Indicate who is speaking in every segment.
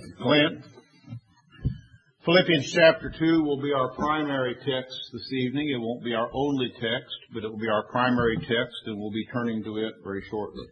Speaker 1: Thank you, Clint. Philippians chapter 2 will be our primary text this evening. It won't be our only text, but it will be our primary text, and we'll be turning to it very shortly.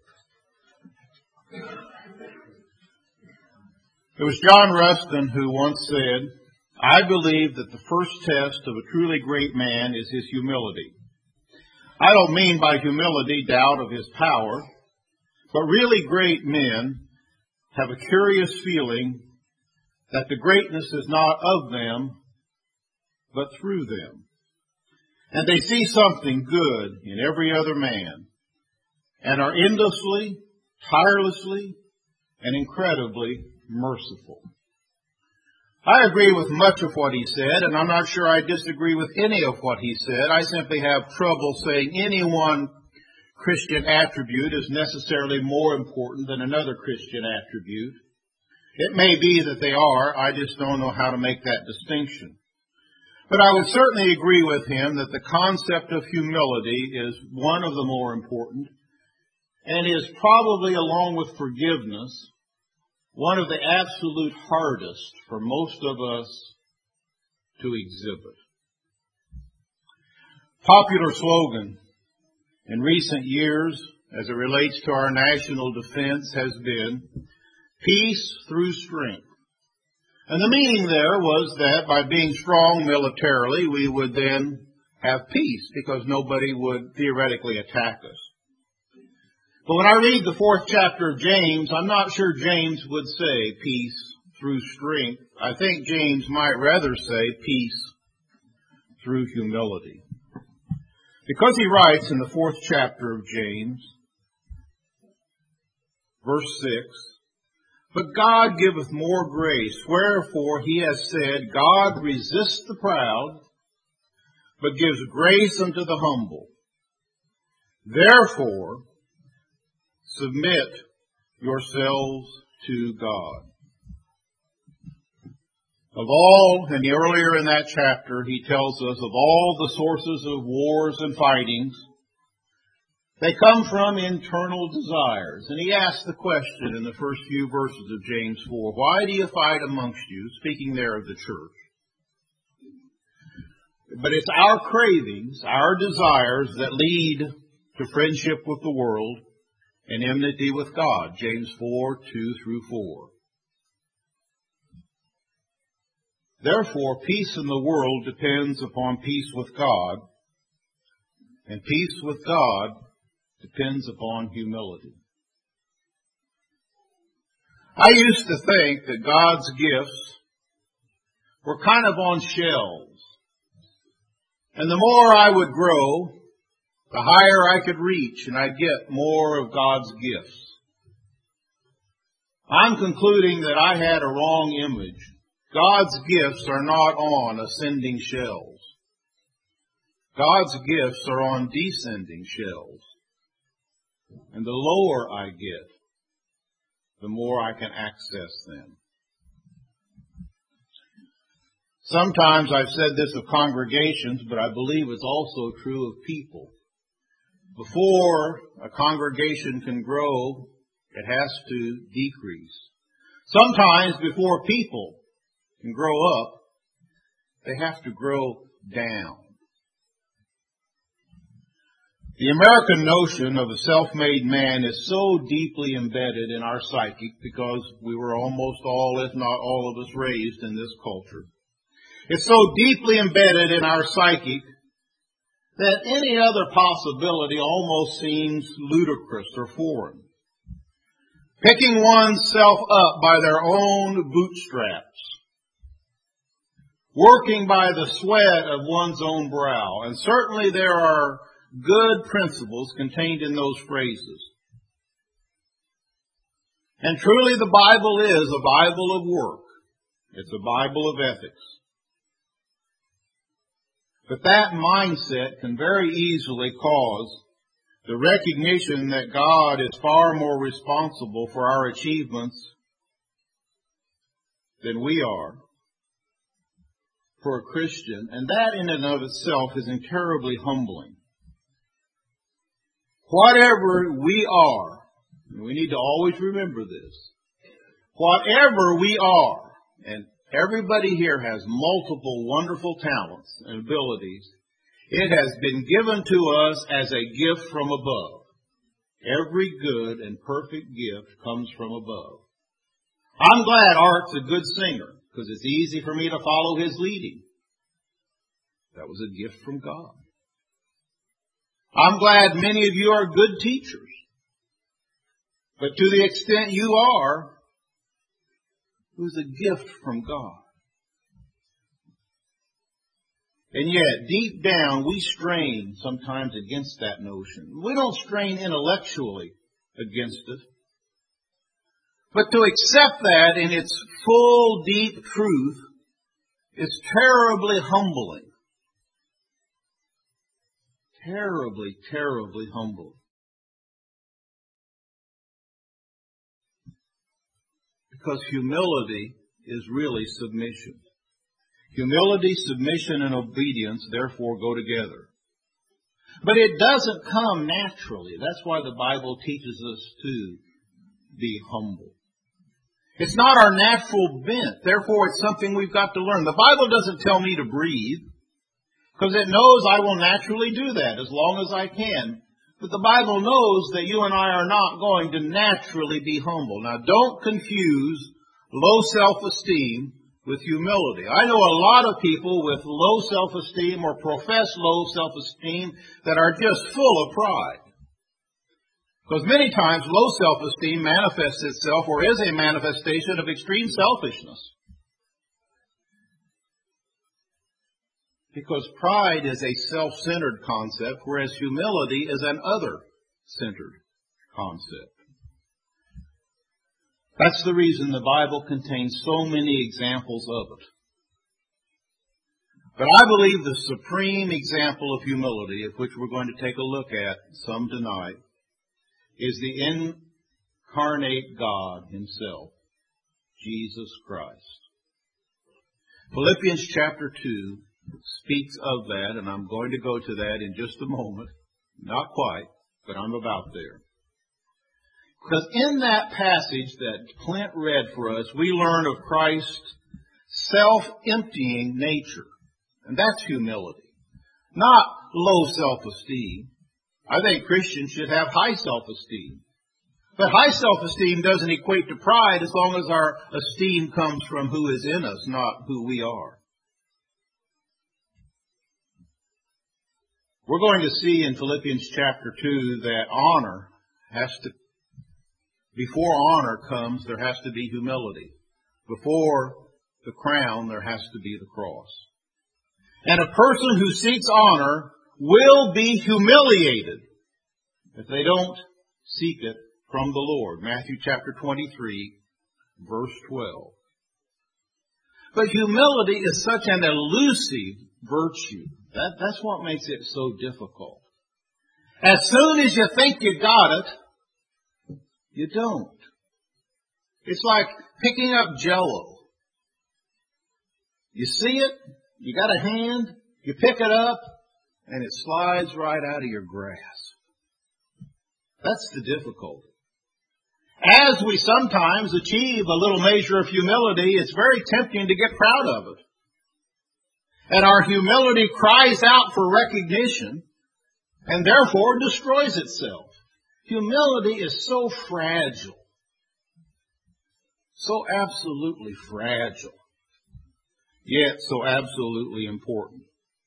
Speaker 1: It was John Ruskin who once said, "I believe that the first test of a truly great man is his humility. I don't mean by humility doubt of his power, but really great men have a curious feeling that the greatness is not of them, but through them. And they see something good in every other man, and are endlessly, tirelessly, and incredibly merciful." I agree with much of what he said, and I'm not sure I disagree with any of what he said. I simply have trouble saying any one Christian attribute is necessarily more important than another Christian attribute. It may be that they are, I just don't know how to make that distinction. But I would certainly agree with him that the concept of humility is one of the more important, and is probably, along with forgiveness, one of the absolute hardest for most of us to exhibit. Popular slogan in recent years, as it relates to our national defense, has been peace through strength. And the meaning there was that by being strong militarily, we would then have peace because nobody would theoretically attack us. But when I read the 4th chapter of James, I'm not sure James would say peace through strength. I think James might rather say peace through humility. Because he writes in the 4th chapter of James, verse 6, "But God giveth more grace, wherefore he has said, God resists the proud, but gives grace unto the humble. Therefore, submit yourselves to God." Of all, and earlier in that chapter, he tells us of all the sources of wars and fightings, they come from internal desires. And he asks the question in the first few verses of James 4, "Why do you fight amongst you?" Speaking there of the church. But it's our cravings, our desires that lead to friendship with the world and enmity with God. James 4:2-4. Therefore, peace in the world depends upon peace with God, and peace with God depends upon humility. I used to think that God's gifts were kind of on shelves, and the more I would grow, the higher I could reach, and I'd get more of God's gifts. I'm concluding that I had a wrong image. God's gifts are not on ascending shelves. God's gifts are on descending shelves. And the lower I get, the more I can access them. Sometimes I've said this of congregations, but I believe it's also true of people. Before a congregation can grow, it has to decrease. Sometimes before people can grow up, they have to grow down. The American notion of a self-made man is so deeply embedded in our psyche because we were almost all, if not all of us, raised in this culture. It's so deeply embedded in our psyche that any other possibility almost seems ludicrous or foreign. Picking oneself up by their own bootstraps, working by the sweat of one's own brow, and certainly there are good principles contained in those phrases. And truly the Bible is a Bible of work. It's a Bible of ethics. But that mindset can very easily cause the recognition that God is far more responsible for our achievements than we are for a Christian. And that in and of itself is terribly humbling. Whatever we are, and we need to always remember this, whatever we are, and everybody here has multiple wonderful talents and abilities, it has been given to us as a gift from above. Every good and perfect gift comes from above. I'm glad Art's a good singer, because it's easy for me to follow his leading. That was a gift from God. I'm glad many of you are good teachers. But to the extent you are, it was a gift from God. And yet, deep down, we strain sometimes against that notion. We don't strain intellectually against it. But to accept that in its full, deep truth is terribly humbling. Terribly, terribly humbling. Because humility is really submission. Humility, submission, and obedience therefore go together. But it doesn't come naturally. That's why the Bible teaches us to be humble. It's not our natural bent. Therefore, it's something we've got to learn. The Bible doesn't tell me to breathe, because it knows I will naturally do that as long as I can. But the Bible knows that you and I are not going to naturally be humble. Now, don't confuse low self-esteem with humility. I know a lot of people with low self-esteem or profess low self-esteem that are just full of pride. Because many times low self-esteem manifests itself or is a manifestation of extreme selfishness. Because pride is a self-centered concept, whereas humility is an other-centered concept. That's the reason the Bible contains so many examples of it. But I believe the supreme example of humility, of which we're going to take a look at some tonight, is the incarnate God Himself, Jesus Christ. Philippians chapter 2 speaks of that, and I'm going to go to that in just a moment. Not quite, but I'm about there. Because in that passage that Clint read for us, we learn of Christ's self-emptying nature. And that's humility. Not low self-esteem. I think Christians should have high self-esteem. But high self-esteem doesn't equate to pride as long as our esteem comes from who is in us, not who we are. We're going to see in Philippians chapter 2 that honor has to, before honor comes, there has to be humility. Before the crown, there has to be the cross. And a person who seeks honor will be humiliated if they don't seek it from the Lord. Matthew chapter 23, verse 12. But humility is such an elusive virtue. That's what makes it so difficult. As soon as you think you got it, you don't. It's like picking up Jell-O. You see it, you got a hand, you pick it up, and it slides right out of your grasp. That's the difficulty. As we sometimes achieve a little measure of humility, it's very tempting to get proud of it. And our humility cries out for recognition and therefore destroys itself. Humility is so fragile. So absolutely fragile. Yet so absolutely important.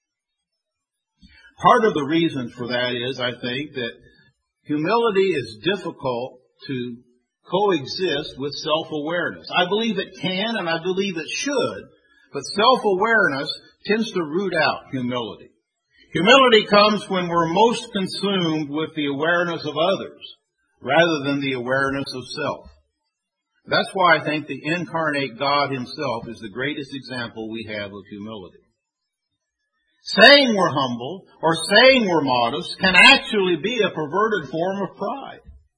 Speaker 1: Part of the reason for that is, I think, that humility is difficult to coexist with self-awareness. I believe it can and I believe it should, but self-awareness tends to root out humility. Humility comes when we're most consumed with the awareness of others rather than the awareness of self. That's why I think the incarnate God Himself is the greatest example we have of humility. Saying we're humble or saying we're modest can actually be a perverted form of pride.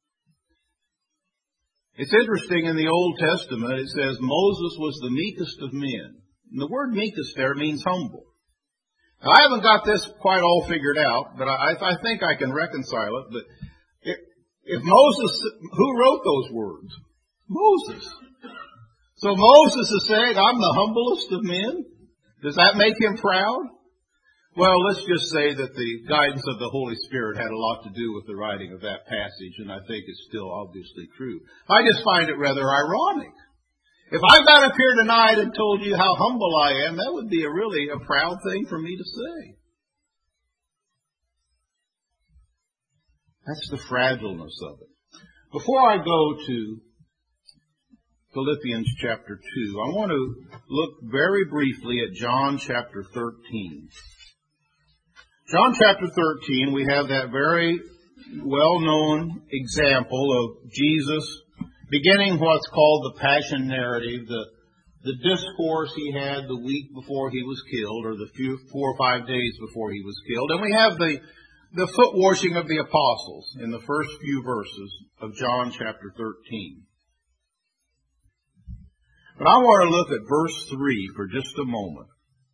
Speaker 1: It's interesting, in the Old Testament it says Moses was the meekest of men. And the word meekest there means humble. Now, I haven't got this quite all figured out, but I think I can reconcile it. But if Moses, who wrote those words? Moses. So Moses is saying, I'm the humblest of men? Does that make him proud? Well, let's just say that the guidance of the Holy Spirit had a lot to do with the writing of that passage, and I think it's still obviously true. I just find it rather ironic. If I got up here tonight and told you how humble I am, that would be really a proud thing for me to say. That's the fragileness of it. Before I go to Philippians chapter 2, I want to look very briefly at John chapter 13. John chapter 13, we have that very well-known example of Jesus beginning what's called the Passion narrative, the discourse he had the week before he was killed, or the 4 or 5 days before he was killed. And we have the foot washing of the apostles in the first few verses of John chapter 13. But I want to look at verse 3 for just a moment,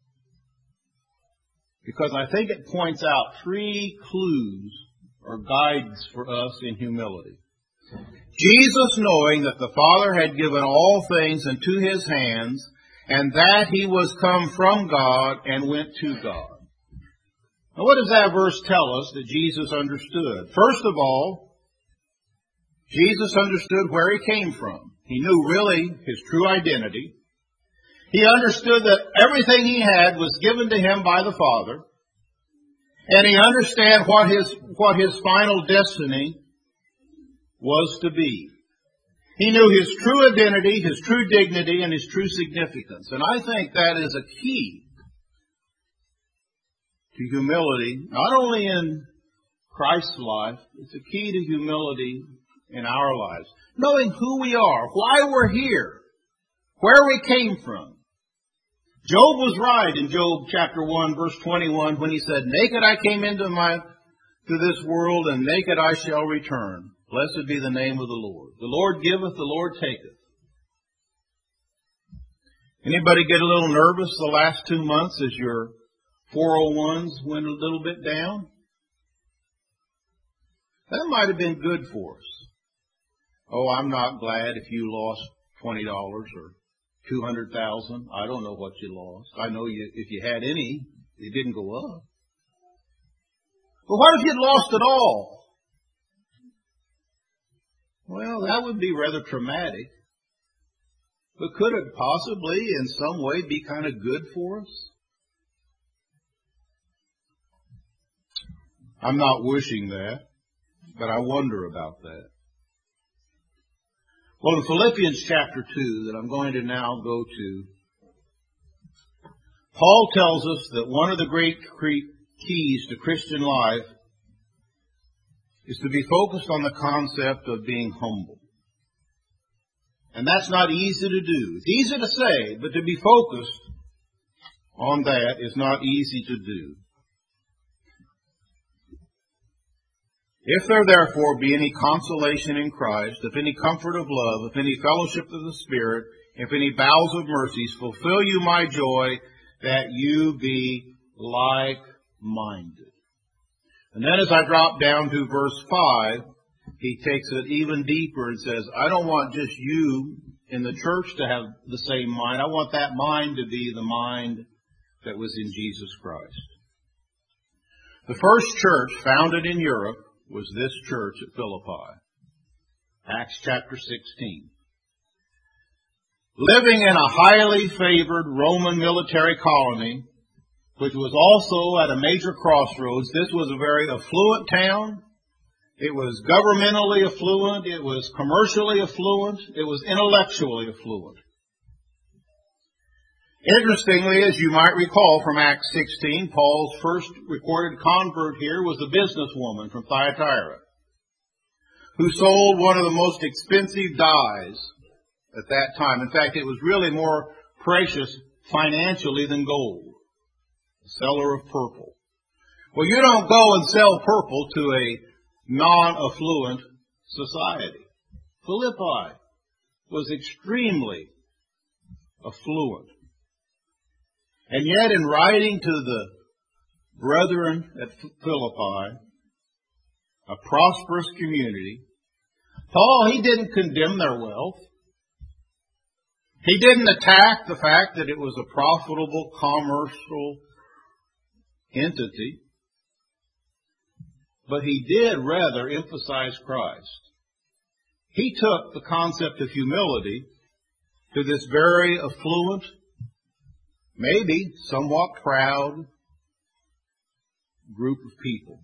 Speaker 1: because I think it points out 3 clues or guides for us in humility. Jesus, knowing that the Father had given all things into his hands, and that he was come from God and went to God. Now, what does that verse tell us that Jesus understood? First of all, Jesus understood where he came from. He knew really his true identity. He understood that everything he had was given to him by the Father. And he understood what his final destiny was to be. He knew his true identity, his true dignity, and his true significance. And I think that is a key to humility, not only in Christ's life, it's a key to humility in our lives. Knowing who we are, why we're here, where we came from. Job was right in Job chapter 1, verse 21, when he said, naked I came into this world, and naked I shall return. Blessed be the name of the Lord. The Lord giveth, the Lord taketh. Anybody get a little nervous the last 2 months as your 401s went a little bit down? That might have been good for us. Oh, I'm not glad if you lost $20 or $200,000. I don't know what you lost. I know if you had any, it didn't go up. But what if you'd lost it all? Well, that would be rather traumatic. But could it possibly in some way be kind of good for us? I'm not wishing that, but I wonder about that. Well, in Philippians chapter 2, that I'm going to now go to, Paul tells us that one of the great keys to Christian life is to be focused on the concept of being humble. And that's not easy to do. It's easy to say, but to be focused on that is not easy to do. If there therefore be any consolation in Christ, if any comfort of love, if any fellowship of the Spirit, if any bowels of mercies, fulfill you my joy, that you be like-minded. And then as I drop down to verse 5, he takes it even deeper and says, I don't want just you in the church to have the same mind. I want that mind to be the mind that was in Jesus Christ. The first church founded in Europe was this church at Philippi. Acts chapter 16. Living in a highly favored Roman military colony, which was also at a major crossroads. This was a very affluent town. It was governmentally affluent. It was commercially affluent. It was intellectually affluent. Interestingly, as you might recall from Acts 16, Paul's first recorded convert here was a businesswoman from Thyatira who sold one of the most expensive dyes at that time. In fact, it was really more precious financially than gold. A seller of purple. Well, you don't go and sell purple to a non-affluent society. Philippi was extremely affluent. And yet in writing to the brethren at Philippi, a prosperous community, Paul, he didn't condemn their wealth. He didn't attack the fact that it was a profitable commercial entity, but he did rather emphasize Christ. He took the concept of humility to this very affluent, maybe somewhat proud group of people.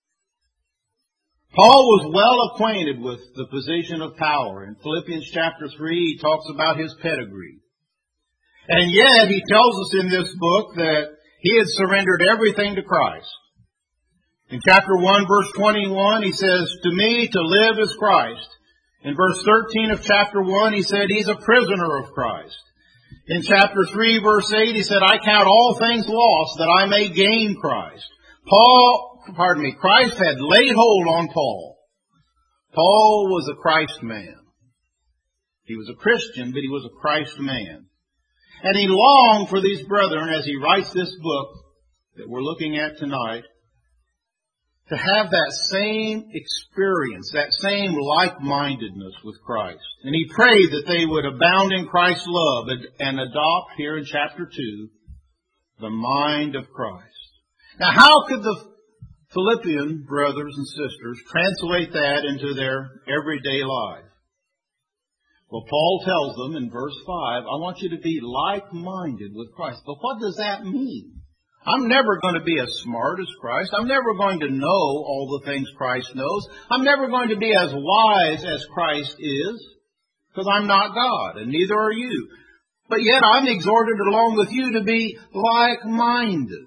Speaker 1: Paul was well acquainted with the position of power. In Philippians chapter 3, he talks about his pedigree. And yet, he tells us in this book that he had surrendered everything to Christ. In chapter 1, verse 21, he says, "To me, to live is Christ." In verse 13 of chapter 1, he said, he's a prisoner of Christ. In chapter 3, verse 8, he said, "I count all things lost that I may gain Christ." Christ had laid hold on Paul. Paul was a Christ man. He was a Christian, but he was a Christ man. And he longed for these brethren, as he writes this book that we're looking at tonight, to have that same experience, that same like-mindedness with Christ. And he prayed that they would abound in Christ's love and adopt, here in chapter 2, the mind of Christ. Now, how could the Philippian brothers and sisters translate that into their everyday life? Well, Paul tells them in verse 5, I want you to be like-minded with Christ. But what does that mean? I'm never going to be as smart as Christ. I'm never going to know all the things Christ knows. I'm never going to be as wise as Christ is, because I'm not God, and neither are you. But yet I'm exhorted along with you to be like-minded.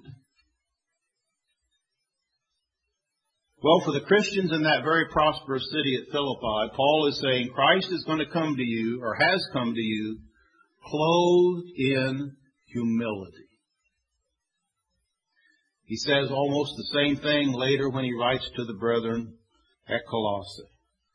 Speaker 1: Well, for the Christians in that very prosperous city at Philippi, Paul is saying Christ is going to come to you, or has come to you, clothed in humility. He says almost the same thing later when he writes to the brethren at Colossae.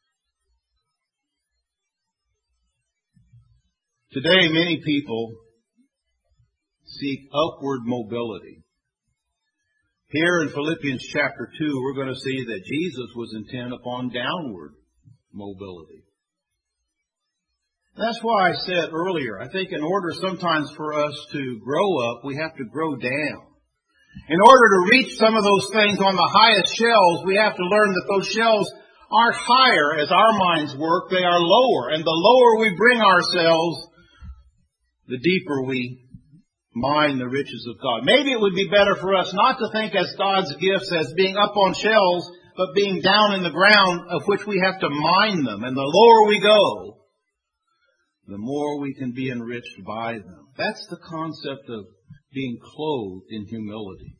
Speaker 1: Today, many people seek upward mobility. Here in Philippians chapter 2, we're going to see that Jesus was intent upon downward mobility. That's why I said earlier, I think in order sometimes for us to grow up, we have to grow down. In order to reach some of those things on the highest shelves, we have to learn that those shelves aren't higher as our minds work, they are lower. And the lower we bring ourselves, the deeper we mine the riches of God. Maybe it would be better for us not to think as God's gifts as being up on shelves, but being down in the ground of which we have to mine them. And the lower we go, the more we can be enriched by them. That's the concept of being clothed in humility.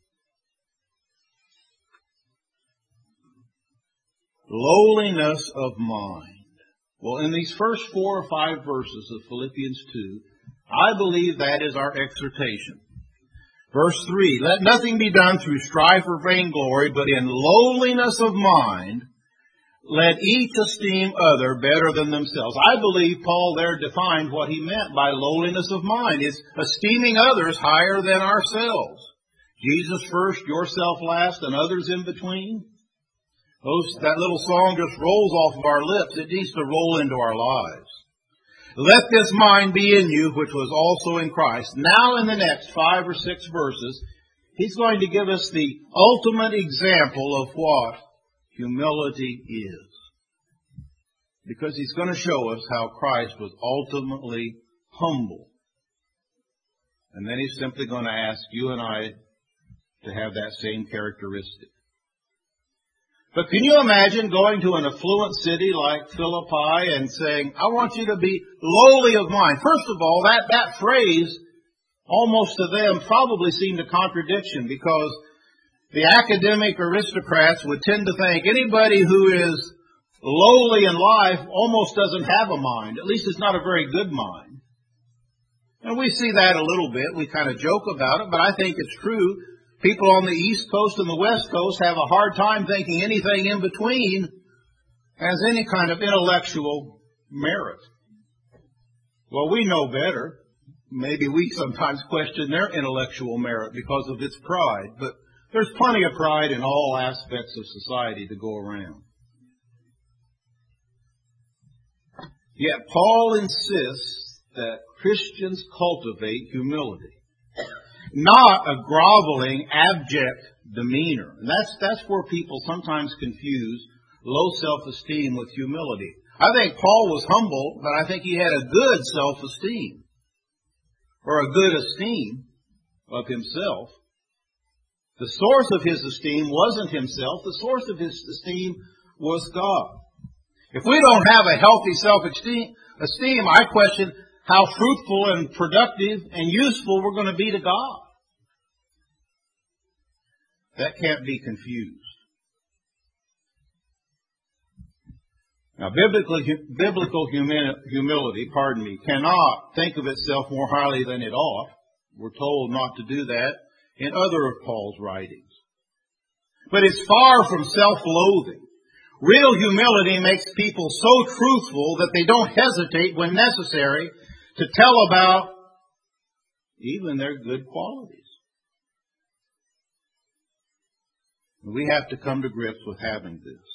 Speaker 1: Lowliness of mind. Well, in these first 4 or 5 verses of Philippians 2, I believe that is our exhortation. Verse 3, let nothing be done through strife or vainglory, but in lowliness of mind, let each esteem other better than themselves. I believe Paul there defined what he meant by lowliness of mind. It's esteeming others higher than ourselves. Jesus first, yourself last, and others in between. That little song just rolls off of our lips. It needs to roll into our lives. Let this mind be in you, which was also in Christ. Now in the next 5 or 6 verses, he's going to give us the ultimate example of what humility is. Because he's going to show us how Christ was ultimately humble. And then he's simply going to ask you and I to have that same characteristic. But can you imagine going to an affluent city like Philippi and saying, I want you to be lowly of mind? First of all, that phrase, almost to them, probably seemed a contradiction, because the academic aristocrats would tend to think anybody who is lowly in life almost doesn't have a mind. At least it's not a very good mind. And we see that a little bit. We kind of joke about it, but I think it's true. People on the East Coast and the West Coast have a hard time thinking anything in between has any kind of intellectual merit. Well, we know better. Maybe we sometimes question their intellectual merit because of its pride, but there's plenty of pride in all aspects of society to go around. Yet Paul insists that Christians cultivate humility. Not a groveling, abject demeanor. And that's where people sometimes confuse low self-esteem with humility. I think Paul was humble, but I think he had a good self-esteem, or a good esteem of himself. The source of his esteem wasn't himself. The source of his esteem was God. If we don't have a healthy self-esteem, I question how fruitful and productive and useful we're going to be to God. That can't be confused. Now, biblical humility, cannot think of itself more highly than it ought. We're told not to do that in other of Paul's writings. But it's far from self-loathing. Real humility makes people so truthful that they don't hesitate when necessary to tell about even their good qualities. We have to come to grips with having this.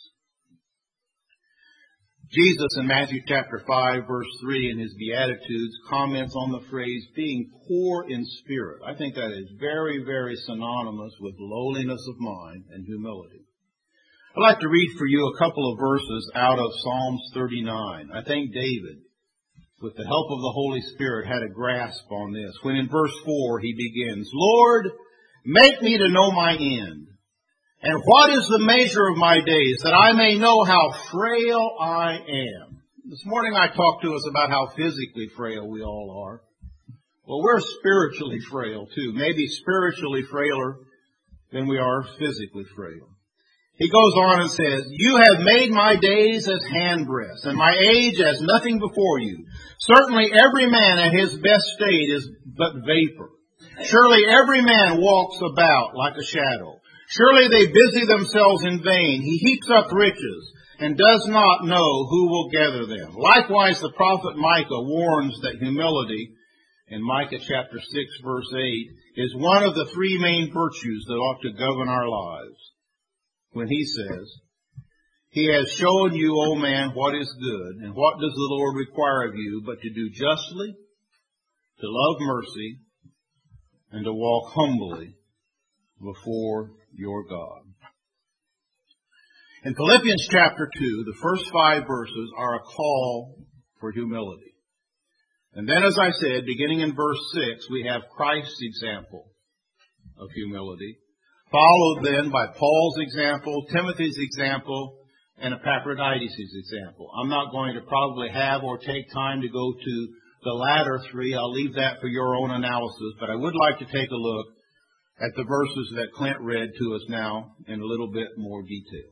Speaker 1: Jesus in Matthew chapter 5, verse 3 in his Beatitudes comments on the phrase being poor in spirit. I think that is very, very synonymous with lowliness of mind and humility. I'd like to read for you a couple of verses out of Psalms 39. I think David, with the help of the Holy Spirit, had a grasp on this. When in verse 4 he begins, Lord, make me to know my end. And what is the measure of my days, that I may know how frail I am? This morning I talked to us about how physically frail we all are. Well, we're spiritually frail too. Maybe spiritually frailer than we are physically frail. He goes on and says, You have made my days as handbreadths, and my age as nothing before you. Certainly every man at his best state is but vapor. Surely every man walks about like a shadow. Surely they busy themselves in vain. He heaps up riches and does not know who will gather them. Likewise, the prophet Micah warns that humility, in Micah chapter 6, verse 8, is one of the three main virtues that ought to govern our lives. When he says, He has shown you, O man, what is good, and what does the Lord require of you, but to do justly, to love mercy, and to walk humbly before your God. In Philippians chapter 2, the first 5 verses are a call for humility. And then, as I said, beginning in verse 6, we have Christ's example of humility, followed then by Paul's example, Timothy's example, and Epaphroditus' example. I'm not going to probably have or take time to go to the latter three. I'll leave that for your own analysis, but I would like to take a look at the verses that Clint read to us now in a little bit more detail.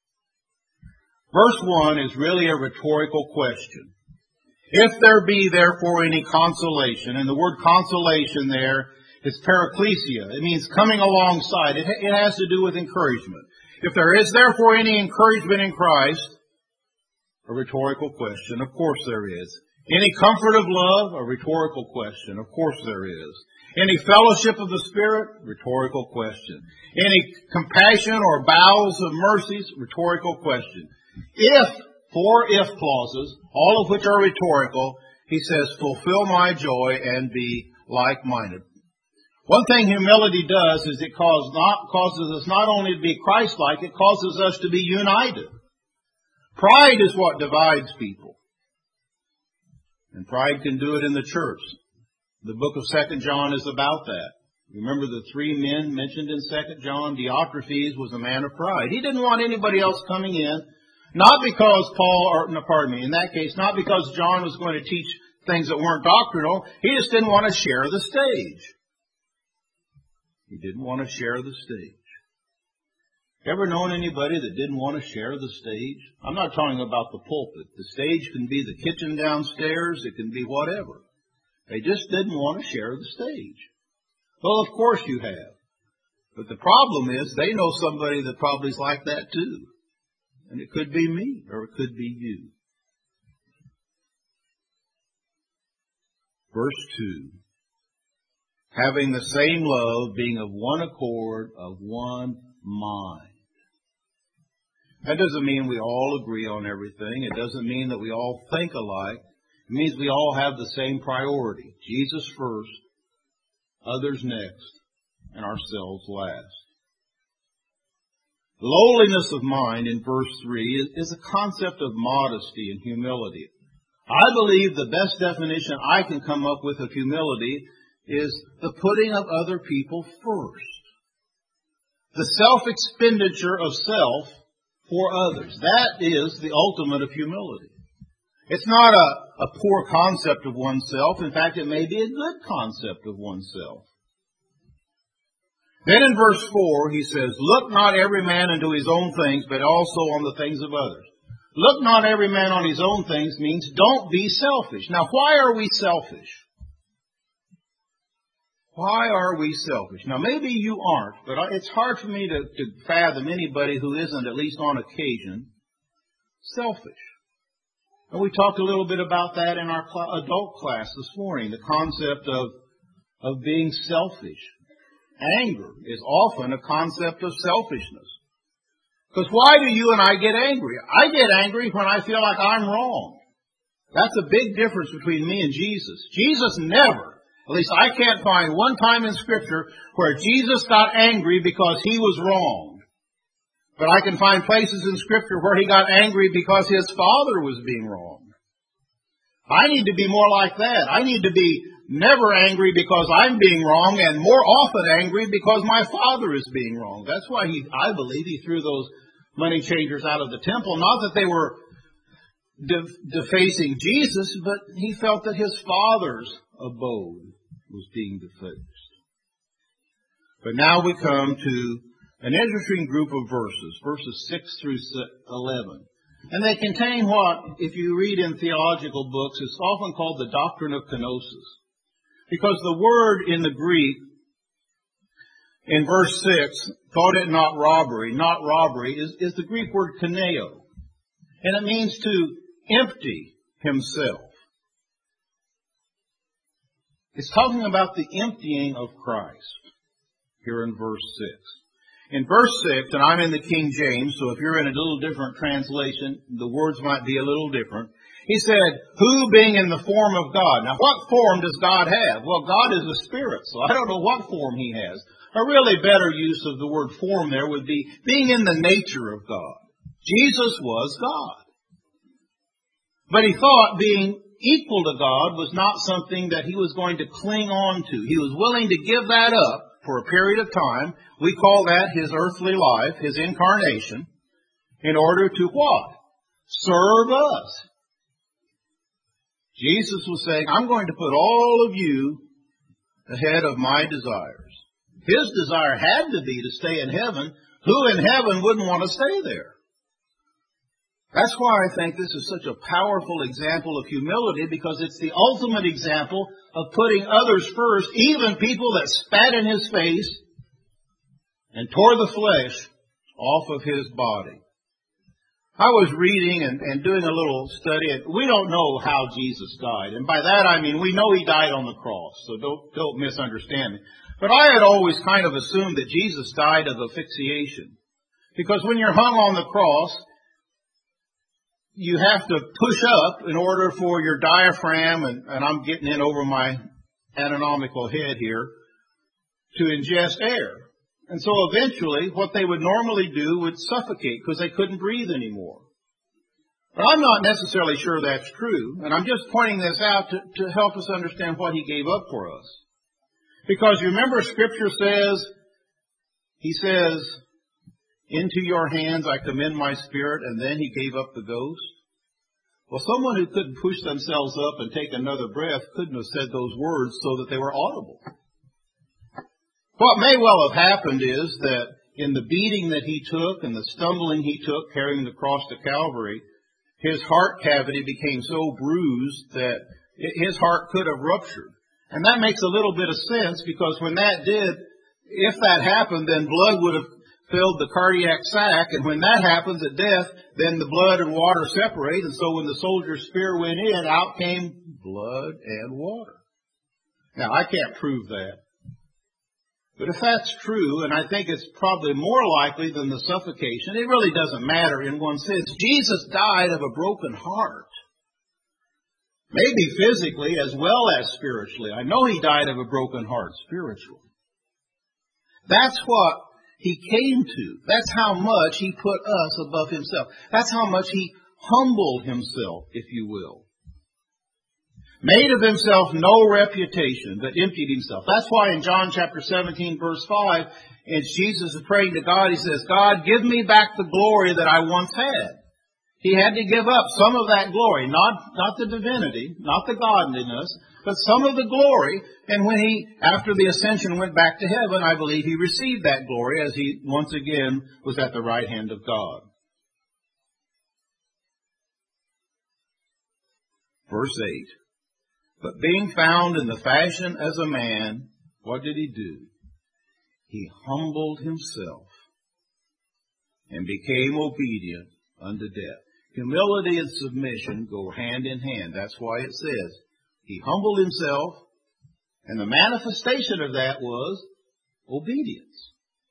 Speaker 1: Verse 1 is really a rhetorical question. If there be therefore any consolation, and the word consolation there is paraklesia. It means coming alongside. It has to do with encouragement. If there is therefore any encouragement in Christ, a rhetorical question, of course there is. Any comfort of love, a rhetorical question, of course there is. Any fellowship of the Spirit? Rhetorical question. Any compassion or bowels of mercies? Rhetorical question. If, 4 if clauses, all of which are rhetorical, he says, fulfill my joy and be like-minded. One thing humility does is it causes us not only to be Christ-like, it causes us to be united. Pride is what divides people. And pride can do it in the church. The book of 2 John is about that. Remember the 3 men mentioned in 2 John? Diotrephes was a man of pride. He didn't want anybody else coming in, not because in that case, not because John was going to teach things that weren't doctrinal. He just didn't want to share the stage. He didn't want to share the stage. Ever known anybody that didn't want to share the stage? I'm not talking about the pulpit. The stage can be the kitchen downstairs. It can be whatever. They just didn't want to share the stage. Well, of course you have. But the problem is they know somebody that probably is like that too. And it could be me or it could be you. Verse 2. Having the same love, being of one accord, of one mind. That doesn't mean we all agree on everything. It doesn't mean that we all think alike. It means we all have the same priority. Jesus first, others next, and ourselves last. Lowliness of mind in verse 3 is a concept of modesty and humility. I believe the best definition I can come up with of humility is the putting of other people first. The self-expenditure of self for others. That is the ultimate of humility. It's not a poor concept of oneself. In fact, it may be a good concept of oneself. Then in verse 4, he says, look not every man into his own things, but also on the things of others. Look not every man on his own things means don't be selfish. Now, why are we selfish? Why are we selfish? Now, maybe you aren't, but it's hard for me to fathom anybody who isn't, at least on occasion, selfish. And we talked a little bit about that in our adult class this morning, the concept of being selfish. Anger is often a concept of selfishness. Because why do you and I get angry? I get angry when I feel like I'm wrong. That's a big difference between me and Jesus. Jesus never, at least I can't find one time in Scripture where Jesus got angry because he was wrong. But I can find places in Scripture where he got angry because his Father was being wrong. I need to be more like that. I need to be never angry because I'm being wrong and more often angry because my Father is being wrong. That's why I believe he threw those money changers out of the temple. Not that they were defacing Jesus, but he felt that his Father's abode was being defaced. But now we come to an interesting group of verses 6 through 11. And they contain what, if you read in theological books, is often called the doctrine of kenosis. Because the word in the Greek, in verse 6, thought it not robbery, is the Greek word kaneo. And it means to empty himself. It's talking about the emptying of Christ here in verse 6. In verse 6, and I'm in the King James, so if you're in a little different translation, the words might be a little different. He said, who being in the form of God. Now, what form does God have? Well, God is a spirit, so I don't know what form he has. A really better use of the word form there would be being in the nature of God. Jesus was God. But he thought being equal to God was not something that he was going to cling on to. He was willing to give that up for a period of time. We call that his earthly life, his incarnation, in order to what? Serve us. Jesus was saying, I'm going to put all of you ahead of my desires. His desire had to be to stay in heaven. Who in heaven wouldn't want to stay there? That's why I think this is such a powerful example of humility, because it's the ultimate example of putting others first, even people that spat in his face and tore the flesh off of his body. I was reading and doing a little study, and we don't know how Jesus died. And by that I mean we know he died on the cross, so don't misunderstand me. But I had always kind of assumed that Jesus died of asphyxiation. Because when you're hung on the cross, you have to push up in order for your diaphragm, and I'm getting in over my anatomical head here, to ingest air. And so eventually, what they would normally do would suffocate because they couldn't breathe anymore. But I'm not necessarily sure that's true, and I'm just pointing this out to help us understand what he gave up for us. Because you remember Scripture says, he says, into your hands I commend my spirit, and then he gave up the ghost. Well, someone who couldn't push themselves up and take another breath couldn't have said those words so that they were audible. What may well have happened is that in the beating that he took and the stumbling he took carrying the cross to Calvary, his heart cavity became so bruised that his heart could have ruptured. And that makes a little bit of sense, because when that did, if that happened, then blood would have filled the cardiac sac, and when that happens at death, then the blood and water separate, and so when the soldier's spear went in, out came blood and water. Now, I can't prove that. But if that's true, and I think it's probably more likely than the suffocation, it really doesn't matter in one sense. Jesus died of a broken heart. Maybe physically as well as spiritually. I know He died of a broken heart spiritually. That's what He came to. That's how much He put us above Himself. That's how much He humbled Himself, if you will. Made of Himself no reputation, but emptied Himself. That's why in John chapter 17, verse 5, as Jesus is praying to God, He says, God, give me back the glory that I once had. He had to give up some of that glory, not the divinity, not the godliness, but some of the glory. And when He, after the ascension, went back to heaven, I believe He received that glory as He once again was at the right hand of God. Verse 8. But being found in the fashion as a man, what did He do? He humbled Himself and became obedient unto death. Humility and submission go hand in hand. That's why it says He humbled Himself, and the manifestation of that was obedience.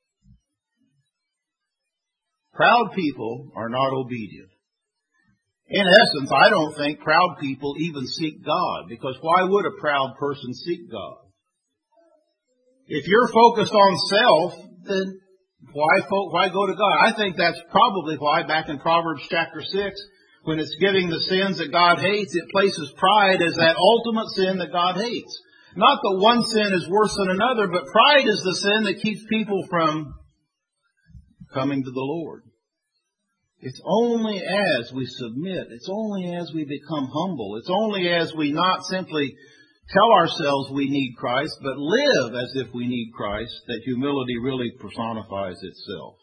Speaker 1: Proud people are not obedient. In essence, I don't think proud people even seek God, because why would a proud person seek God? If you're focused on self, then why go to God? I think that's probably why back in Proverbs chapter 6, when it's giving the sins that God hates, it places pride as that ultimate sin that God hates. Not that one sin is worse than another, but pride is the sin that keeps people from coming to the Lord. It's only as we submit, it's only as we become humble, it's only as we not simply tell ourselves we need Christ, but live as if we need Christ, that humility really personifies itself.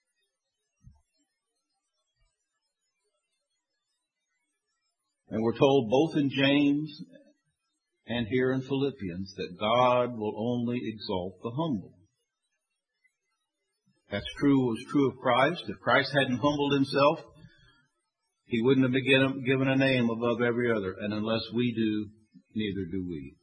Speaker 1: And we're told both in James and here in Philippians that God will only exalt the humble. That's true, was true of Christ. If Christ hadn't humbled Himself, He wouldn't have been given a name above every other. And unless we do, neither do we.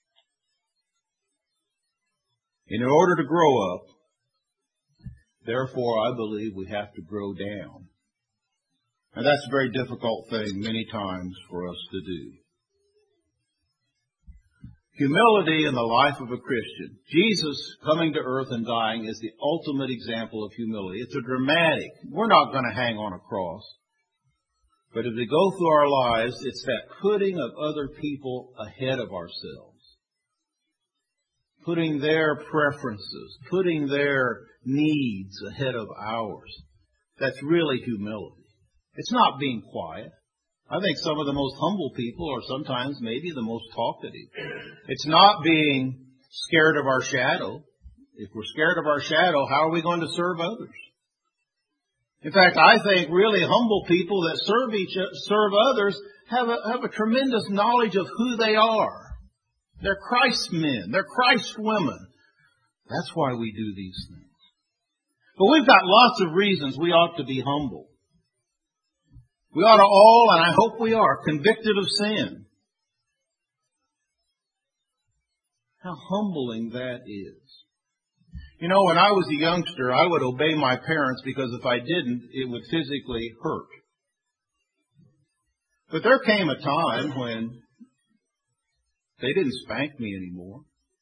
Speaker 1: In order to grow up, therefore, I believe we have to grow down. And that's a very difficult thing many times for us to do. Humility in the life of a Christian. Jesus coming to earth and dying is the ultimate example of humility. It's a dramatic. We're not going to hang on a cross. But as we go through our lives, it's that putting of other people ahead of ourselves. Putting their preferences, putting their needs ahead of ours. That's really humility. It's not being quiet. I think some of the most humble people are sometimes maybe the most talkative. It's not being scared of our shadow. If we're scared of our shadow, how are we going to serve others? In fact, I think really humble people that serve others have a tremendous knowledge of who they are. They're Christ men. They're Christ women. That's why we do these things. But we've got lots of reasons we ought to be humble. We ought to all, and I hope we are, convicted of sin. How humbling that is. You know, when I was a youngster, I would obey my parents because if I didn't, it would physically hurt. But there came a time when they didn't spank me anymore.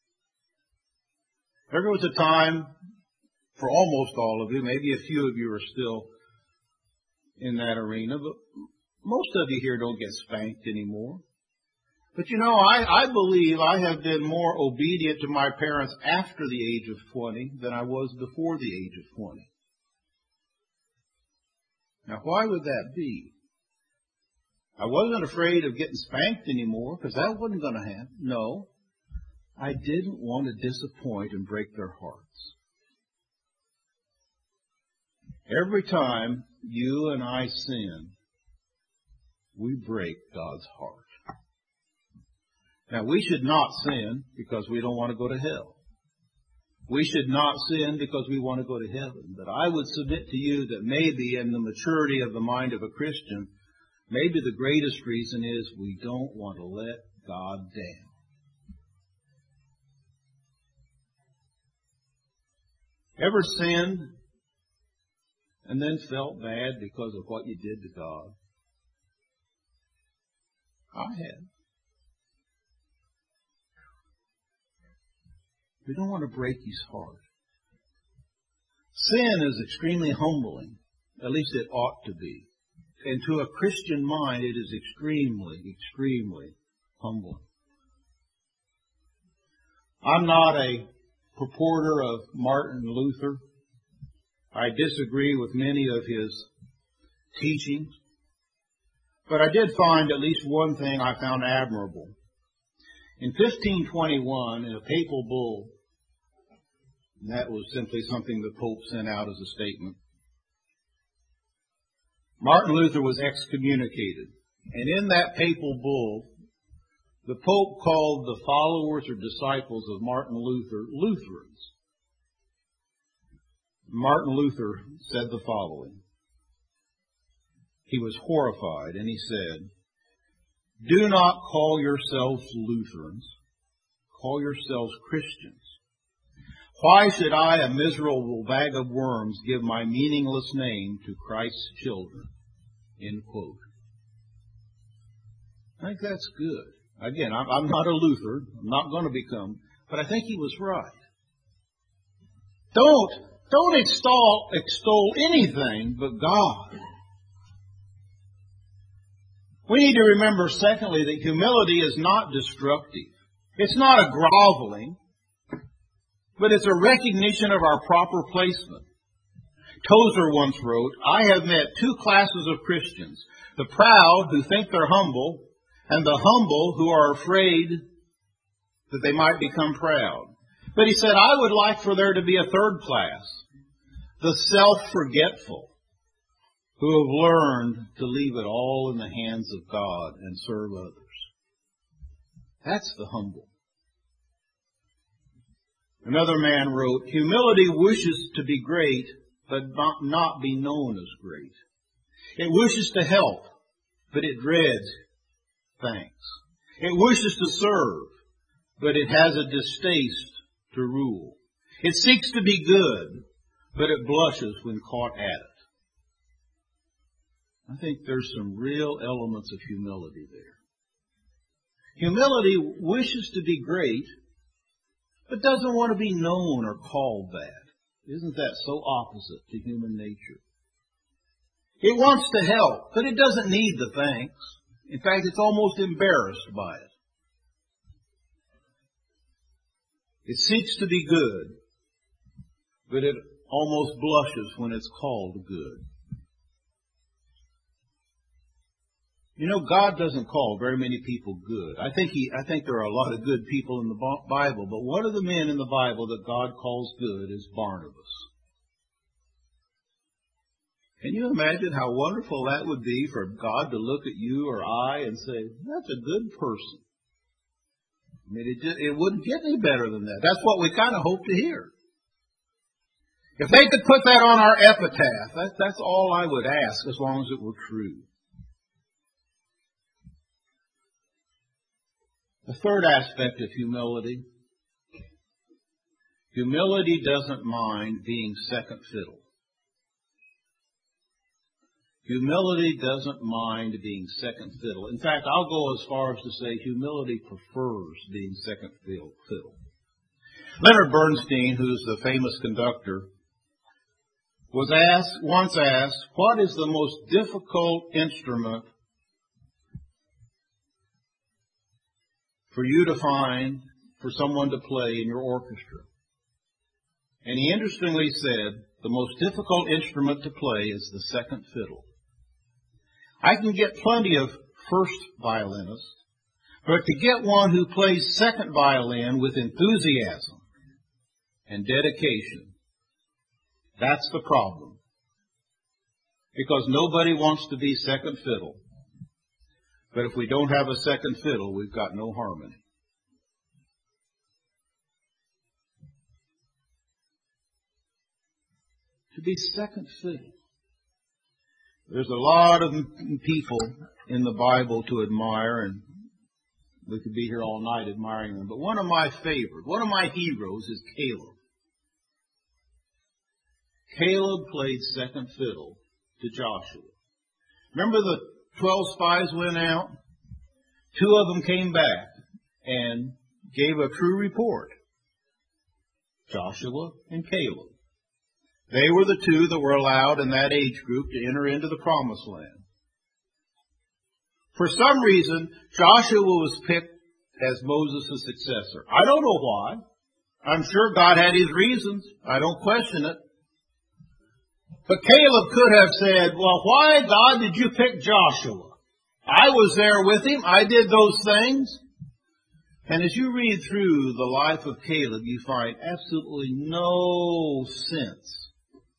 Speaker 1: There was a time, for almost all of you, maybe a few of you are still in that arena, but most of you here don't get spanked anymore. But you know, I believe I have been more obedient to my parents after the age of 20 than I was before the age of 20. Now, why would that be? I wasn't afraid of getting spanked anymore because that wasn't going to happen. No, I didn't want to disappoint and break their hearts. Every time you and I sin, we break God's heart. Now, we should not sin because we don't want to go to hell. We should not sin because we want to go to heaven. But I would submit to you that maybe in the maturity of the mind of a Christian, maybe the greatest reason is we don't want to let God down. Ever sinned and then felt bad because of what you did to God? I have. We don't want to break his heart. Sin is extremely humbling. At least it ought to be. And to a Christian mind, it is extremely, extremely humbling. I'm not a purporter of Martin Luther. I disagree with many of his teachings. But I did find at least one thing I found admirable. In 1521, in a papal bull, and that was simply something the Pope sent out as a statement, Martin Luther was excommunicated. And in that papal bull, the Pope called the followers or disciples of Martin Luther Lutherans. Martin Luther said the following. He was horrified, and he said, "Do not call yourselves Lutherans. Call yourselves Christians. Why should I, a miserable bag of worms, give my meaningless name to Christ's children?" End quote. I think that's good. Again, I'm not a Lutheran. I'm not going to become, but I think he was right. Don't extol anything but God. We need to remember, secondly, that humility is not destructive. It's not a groveling, but it's a recognition of our proper placement. Tozer once wrote, "I have met two classes of Christians, the proud who think they're humble, and the humble who are afraid that they might become proud." But he said, I would like for there to be a third class, the self-forgetful, who have learned to leave it all in the hands of God and serve others. That's the humble. Another man wrote, "Humility wishes to be great, but not be known as great. It wishes to help, but it dreads thanks. It wishes to serve, but it has a distaste to rule. It seeks to be good, but it blushes when caught at it." I think there's some real elements of humility there. Humility wishes to be great, but doesn't want to be known or called that. Isn't that so opposite to human nature? It wants to help, but it doesn't need the thanks. In fact, it's almost embarrassed by it. It seeks to be good, but it almost blushes when it's called good. You know, God doesn't call very many people good. I think there are a lot of good people in the Bible, but one of the men in the Bible that God calls good is Barnabas. Can you imagine how wonderful that would be for God to look at you or I and say, "That's a good person"? I mean, it wouldn't get any better than that. That's what we kind of hope to hear. If they could put that on our epitaph, that's all I would ask, as long as it were true. The third aspect of humility. Humility doesn't mind being second fiddle. Humility doesn't mind being second fiddle. In fact, I'll go as far as to say humility prefers being second fiddle. Leonard Bernstein, who's the famous conductor, was once asked, what is the most difficult instrument for you to find for someone to play in your orchestra? And he interestingly said, the most difficult instrument to play is the second fiddle. I can get plenty of first violinists, but to get one who plays second violin with enthusiasm and dedication, that's the problem. Because nobody wants to be second fiddle. But if we don't have a second fiddle, we've got no harmony. To be second fiddle. There's a lot of people in the Bible to admire, and we could be here all night admiring them. But one of my favorites, one of my heroes is Caleb. Caleb played second fiddle to Joshua. Remember the 12 spies went out? 2 of them came back and gave a true report. Joshua and Caleb. They were the two that were allowed in that age group to enter into the promised land. For some reason, Joshua was picked as Moses' successor. I don't know why. I'm sure God had his reasons. I don't question it. But Caleb could have said, well, why, God, did you pick Joshua? I was there with him. I did those things. And as you read through the life of Caleb, you find absolutely no sense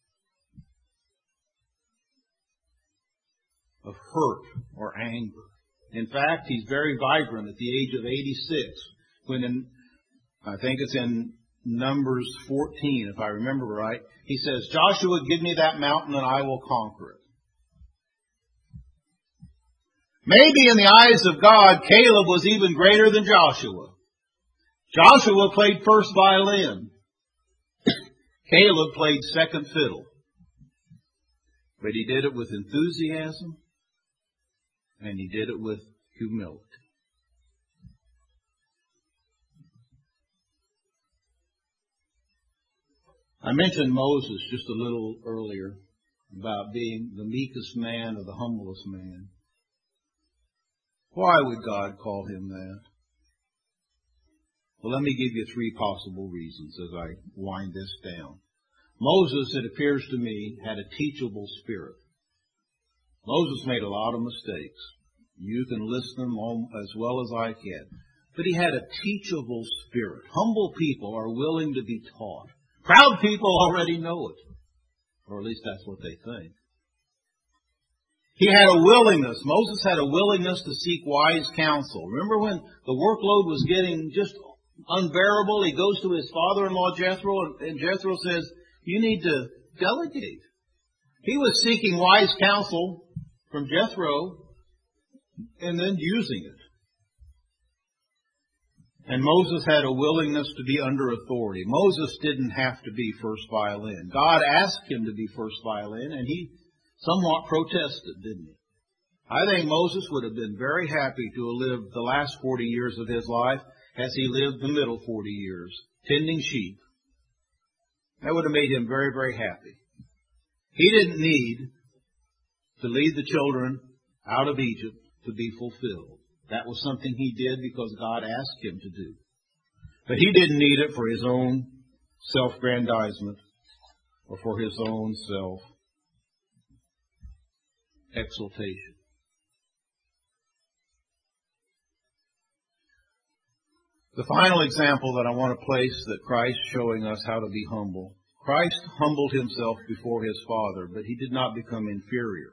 Speaker 1: of hurt or anger. In fact, he's very vibrant at the age of 86 when I think it's in Numbers 14, if I remember right. He says, Joshua, give me that mountain and I will conquer it. Maybe in the eyes of God, Caleb was even greater than Joshua. Joshua played first violin. Caleb played second fiddle. But he did it with enthusiasm and he did it with humility. I mentioned Moses just a little earlier about being the meekest man or the humblest man. Why would God call him that? Well, let me give you three possible reasons as I wind this down. Moses, it appears to me, had a teachable spirit. Moses made a lot of mistakes. You can list them as well as I can. But he had a teachable spirit. Humble people are willing to be taught. Proud people already know it. Or at least that's what they think. He had a willingness. Moses had a willingness to seek wise counsel. Remember when the workload was getting just unbearable? He goes to his father-in-law Jethro, and Jethro says, you need to delegate. He was seeking wise counsel from Jethro and then using it. And Moses had a willingness to be under authority. Moses didn't have to be first violin. God asked him to be first violin, and he somewhat protested, didn't he? I think Moses would have been very happy to have lived the last 40 years of his life as he lived the middle 40 years, tending sheep. That would have made him very, very happy. He didn't need to lead the children out of Egypt to be fulfilled. That was something he did because God asked him to do. But he didn't need it for his own self-grandizement or for his own self-exaltation. The final example that I want to place that Christ showing us how to be humble. Christ humbled himself before his Father, but he did not become inferior.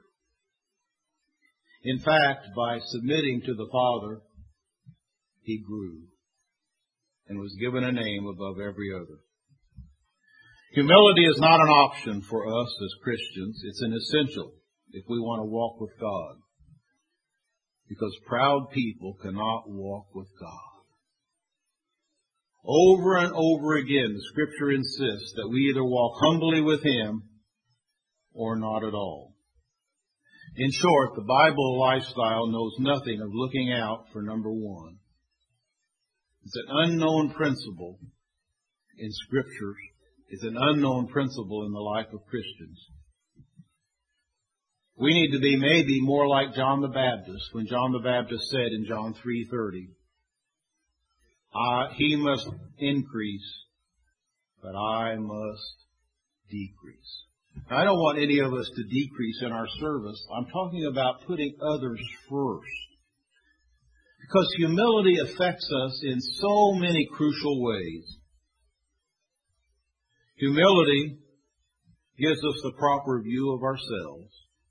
Speaker 1: In fact, by submitting to the Father, he grew and was given a name above every other. Humility is not an option for us as Christians. It's an essential if we want to walk with God. Because proud people cannot walk with God. Over and over again, the Scripture insists that we either walk humbly with him or not at all. In short, the Bible lifestyle knows nothing of looking out for number one. It's an unknown principle in Scripture. It's an unknown principle in the life of Christians. We need to be maybe more like John the Baptist when John the Baptist said in John 3:30, he must increase, but I must decrease. Now, I don't want any of us to decrease in our service. I'm talking about putting others first. Because humility affects us in so many crucial ways. Humility gives us the proper view of ourselves.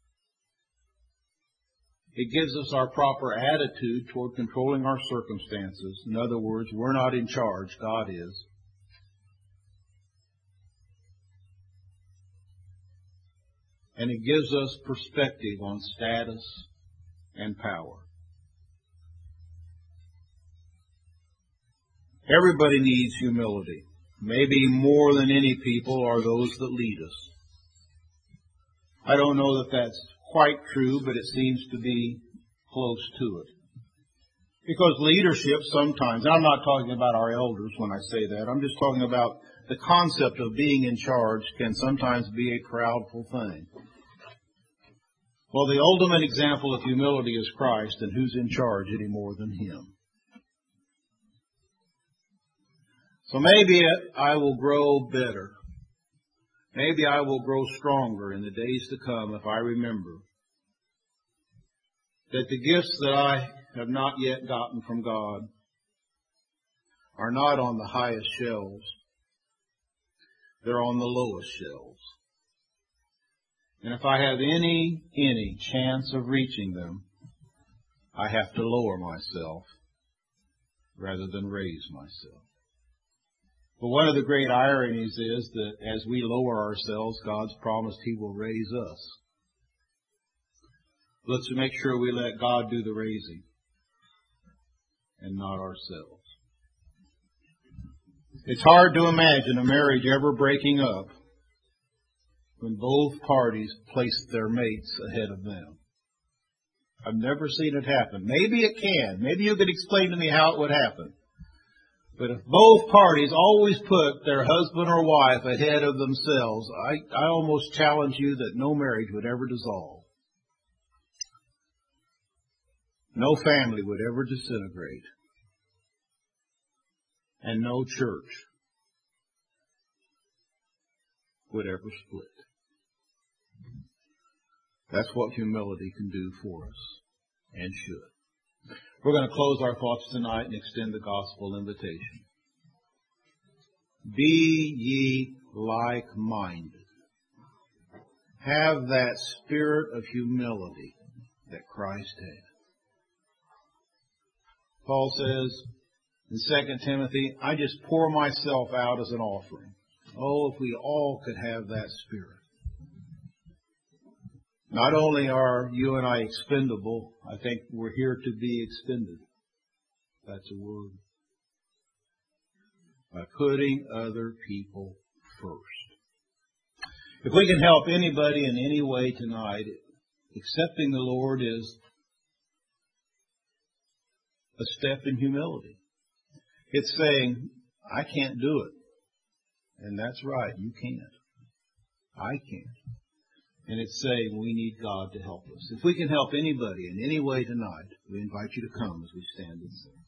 Speaker 1: It gives us our proper attitude toward controlling our circumstances. In other words, we're not in charge, God is. And it gives us perspective on status and power. Everybody needs humility. Maybe more than any people are those that lead us. I don't know that that's quite true, but it seems to be close to it. Because leadership sometimes, and I'm not talking about our elders when I say that, I'm just talking about the concept of being in charge can sometimes be a proudful thing. Well, the ultimate example of humility is Christ, and who's in charge any more than Him? So maybe I will grow better. Maybe I will grow stronger in the days to come if I remember that the gifts that I have not yet gotten from God are not on the highest shelves. They're on the lowest shelves. And if I have any chance of reaching them, I have to lower myself rather than raise myself. But one of the great ironies is that as we lower ourselves, God's promised He will raise us. Let's make sure we let God do the raising and not ourselves. It's hard to imagine a marriage ever breaking up when both parties place their mates ahead of them. I've never seen it happen. Maybe it can. Maybe you could explain to me how it would happen. But if both parties always put their husband or wife ahead of themselves, I almost challenge you that no marriage would ever dissolve. No family would ever disintegrate. And no church would ever split. That's what humility can do for us, and should. We're going to close our thoughts tonight and extend the gospel invitation. Be ye like-minded. Have that spirit of humility that Christ had. Paul says in 2 Timothy, I just pour myself out as an offering. Oh, if we all could have that spirit. Not only are you and I expendable, I think we're here to be expended. That's a word. By putting other people first. If we can help anybody in any way tonight, accepting the Lord is a step in humility. It's saying, I can't do it. And that's right, you can't. I can't. And it's saying we need God to help us. If we can help anybody in any way tonight, we invite you to come as we stand and sing.